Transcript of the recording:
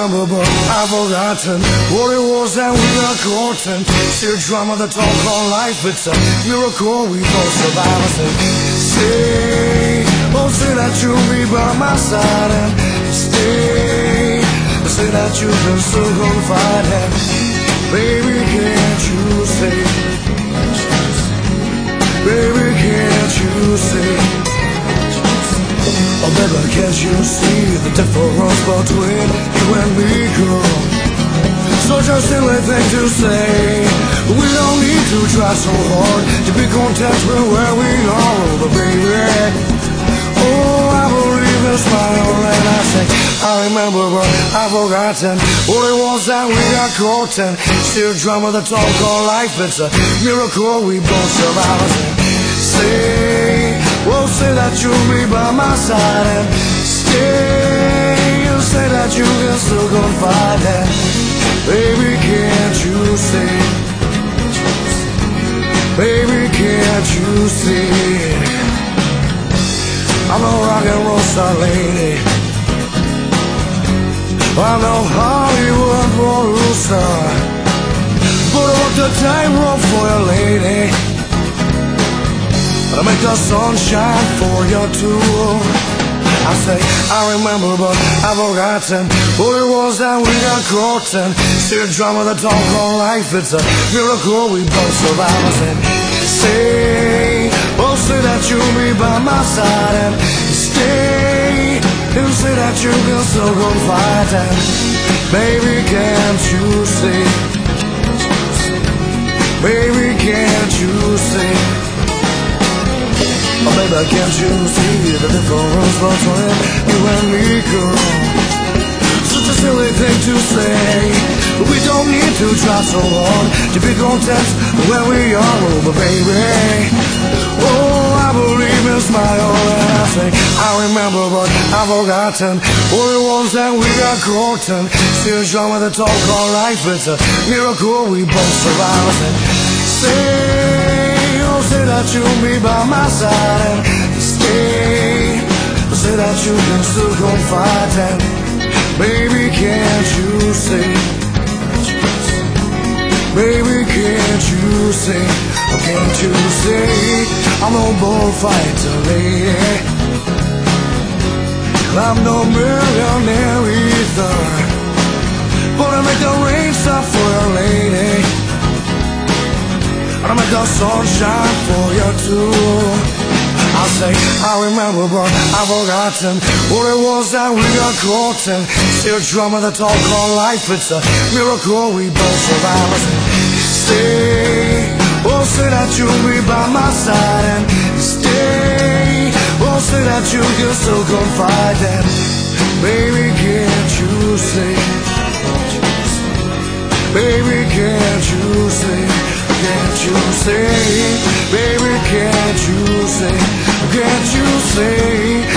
remember, but I've forgotten what it was that we got caught in. Still drama that talk on life. It's a miracle we both survive. I say, say that you'll be by my side and stay. Say that you can still confide in. Baby, can't you say? Baby, can't you say? Oh, baby, can't you see the difference between you and me, girl? Such a silly thing to say. We don't need to try so hard to be content with where we are, but baby, oh, I believe in smile and I say I remember, but I've forgotten what it was that we got caught in. Still drama that talk on life. It's a miracle we both survive. Say, say that you'll be by my side and stay. You say that you can still confide in. Baby, can't you see? Baby, can't you see? I'm no rock and roll star lady, I'm no Hollywood producer, but I walk the tightrope for you, lady. I make the sunshine for you too. I say I remember, but I've forgotten what it was that we got caught in. Still drama that talk on life. It's a miracle we both survive. I said, say, say that you'll be by my side and stay. You say that you can still confide in. Baby, can't you see? Baby, can't you see? Oh, baby, can't you see the difference between you and me, girl? Such a silly thing to say. We don't need to try so hard to be content where we are, oh, but baby, oh, I believe in smile and I say I remember, but I've forgotten what it was that we got caught in. Still drama that talk on life. It's a miracle we both survive. I say, say that you'll be by my side and stay. Say that you can still confide in. Baby, can't you see? Baby, can't you see? Can't you see? I'm no bullfighter, lady. I'm no millionaire either, but I make the rain stop for you, lady. I make the sunshine for you too. I say I remember, but I've forgotten what it was that we got caught in. Still drama that talk on life. It's a miracle we both survive. I say, say that you'll be by my side and stay. Say that you can still confide in. Baby, can't you see? Baby, can't you see? Can't you say, baby, can't you say, can't you say?